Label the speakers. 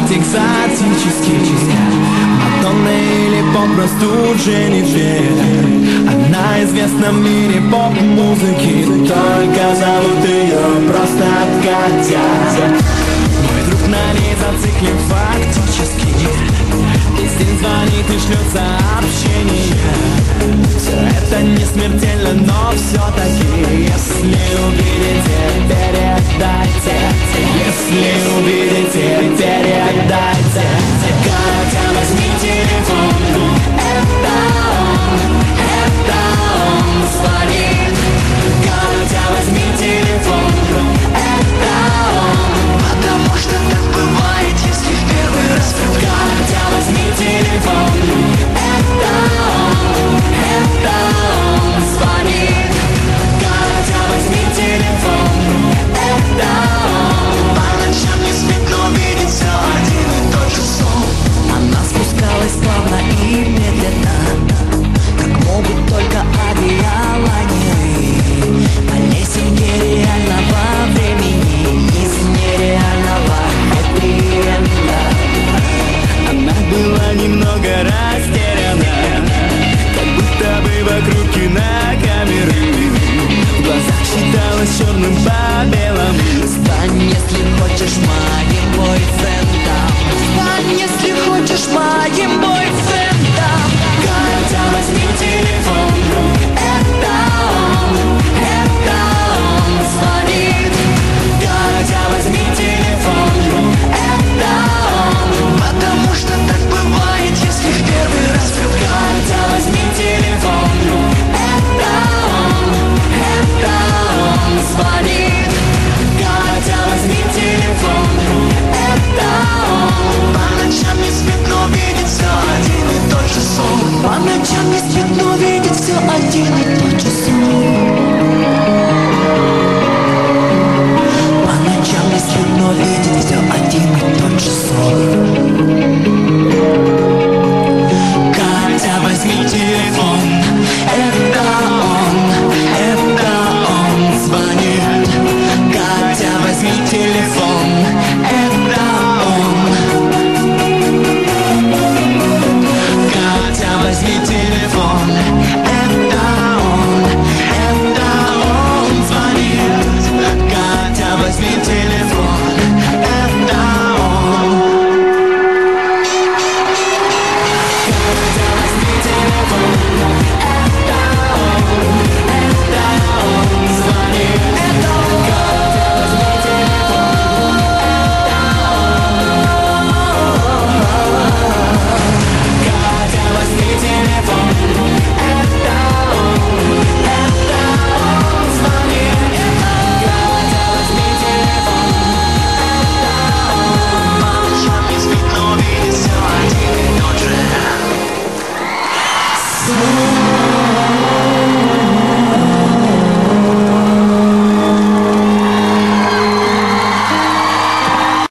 Speaker 1: экзотический. Мадонна или попросту Дженнифер. Она известна в мире поп-музыки, только зовут ее просто Катя. Мой друг на ней зациклен фактически. Весь день звонит и шлет сообщения. Все это не смертельно, но все-таки, если увидите, передайте. Если увидите,